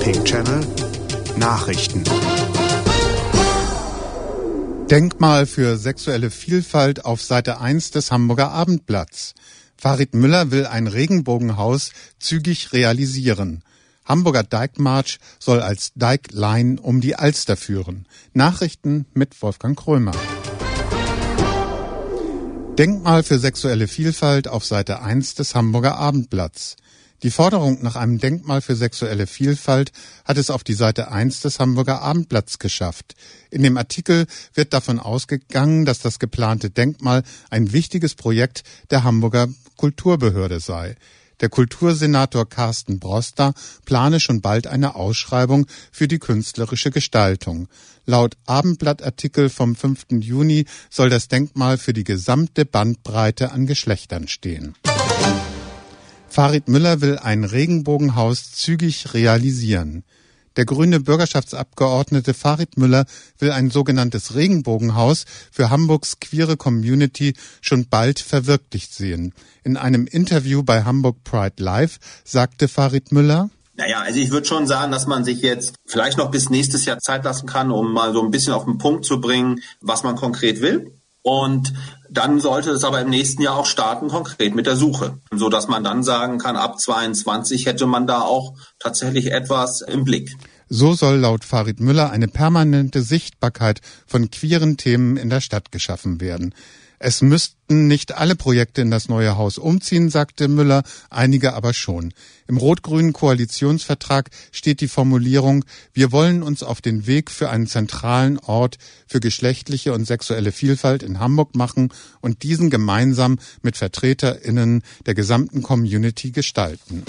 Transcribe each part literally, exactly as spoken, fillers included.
Discovery Channel Nachrichten. Denkmal für sexuelle Vielfalt auf Seite eins des Hamburger Abendblatts. Farid Müller will ein Regenbogenhaus zügig realisieren. Hamburger Dijkmarsch soll als Dijkline um die Alster führen. Nachrichten mit Wolfgang Krömer. Denkmal für sexuelle Vielfalt auf Seite eins des Hamburger Abendblatts. Die Forderung nach einem Denkmal für sexuelle Vielfalt hat es auf die Seite eins des Hamburger Abendblatts geschafft. In dem Artikel wird davon ausgegangen, dass das geplante Denkmal ein wichtiges Projekt der Hamburger Kulturbehörde sei. Der Kultursenator Carsten Broster plane schon bald eine Ausschreibung für die künstlerische Gestaltung. Laut Abendblattartikel vom fünften Juni soll das Denkmal für die gesamte Bandbreite an Geschlechtern stehen. Farid Müller will ein Regenbogenhaus zügig realisieren. Der grüne Bürgerschaftsabgeordnete Farid Müller will ein sogenanntes Regenbogenhaus für Hamburgs queere Community schon bald verwirklicht sehen. In einem Interview bei Hamburg Pride Live sagte Farid Müller: Naja, also ich würde schon sagen, dass man sich jetzt vielleicht noch bis nächstes Jahr Zeit lassen kann, um mal so ein bisschen auf den Punkt zu bringen, was man konkret will. Und dann sollte es aber im nächsten Jahr auch starten, konkret mit der Suche, so dass man dann sagen kann, ab zweiundzwanzig hätte man da auch tatsächlich etwas im Blick. So soll laut Farid Müller eine permanente Sichtbarkeit von queeren Themen in der Stadt geschaffen werden. Es müssten nicht alle Projekte in das neue Haus umziehen, sagte Müller, einige aber schon. Im rot-grünen Koalitionsvertrag steht die Formulierung: Wir wollen uns auf den Weg für einen zentralen Ort für geschlechtliche und sexuelle Vielfalt in Hamburg machen und diesen gemeinsam mit VertreterInnen der gesamten Community gestalten.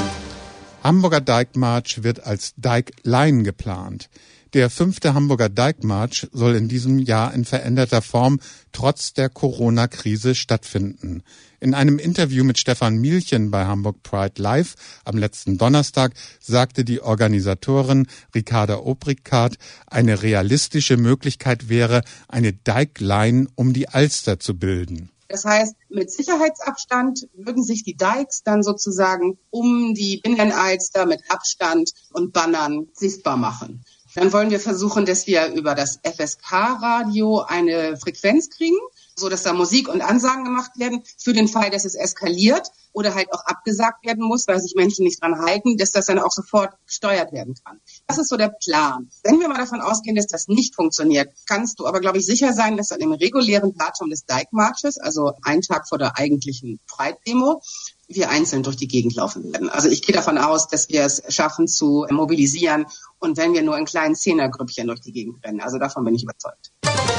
Hamburger Dijkmarsch wird als Dijkline geplant. Der fünfte Hamburger Dijkmarsch soll in diesem Jahr in veränderter Form trotz der Corona-Krise stattfinden. In einem Interview mit Stefan Mielchen bei Hamburg Pride Live am letzten Donnerstag sagte die Organisatorin Ricarda Obrigkeit, eine realistische Möglichkeit wäre, eine Dijkline um die Alster zu bilden. Das heißt, mit Sicherheitsabstand würden sich die Dikes dann sozusagen um die Binnenalster mit Abstand und Bannern sichtbar machen. Dann wollen wir versuchen, dass wir über das F S K-Radio eine Frequenz kriegen, so dass da Musik und Ansagen gemacht werden, für den Fall, dass es eskaliert oder halt auch abgesagt werden muss, weil sich Menschen nicht dran halten, dass das dann auch sofort gesteuert werden kann. Das ist so der Plan. Wenn wir mal davon ausgehen, dass das nicht funktioniert, kannst du aber, glaube ich, sicher sein, dass an dem regulären Datum des Dijkmarsches, also einen Tag vor der eigentlichen Pride-Demo, wir einzeln durch die Gegend laufen werden. Also ich gehe davon aus, dass wir es schaffen zu mobilisieren und wenn wir nur in kleinen Zehnergrüppchen durch die Gegend rennen. Also davon bin ich überzeugt.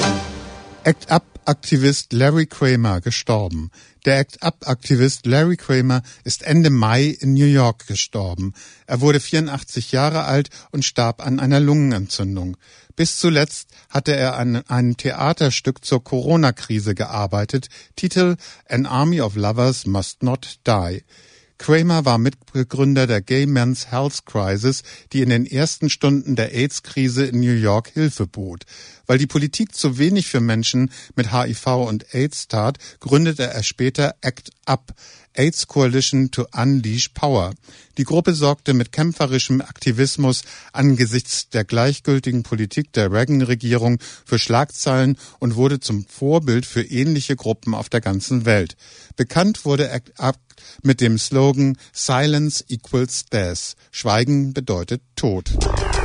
Act-Up-Aktivist Larry Kramer gestorben. Der Act-Up-Aktivist Larry Kramer ist Ende Mai in New York gestorben. Er wurde vierundachtzig Jahre alt und starb an einer Lungenentzündung. Bis zuletzt hatte er an einem Theaterstück zur Corona-Krise gearbeitet, Titel An Army of Lovers Must Not Die. Kramer war Mitbegründer der Gay Men's Health Crisis, die in den ersten Stunden der AIDS-Krise in New York Hilfe bot. Weil die Politik zu wenig für Menschen mit H I V und AIDS tat, gründete er später Act Up, AIDS Coalition to Unleash Power. Die Gruppe sorgte mit kämpferischem Aktivismus angesichts der gleichgültigen Politik der Reagan-Regierung für Schlagzeilen und wurde zum Vorbild für ähnliche Gruppen auf der ganzen Welt. Bekannt wurde Act Up mit dem Slogan Silence equals Death. Schweigen bedeutet Tod.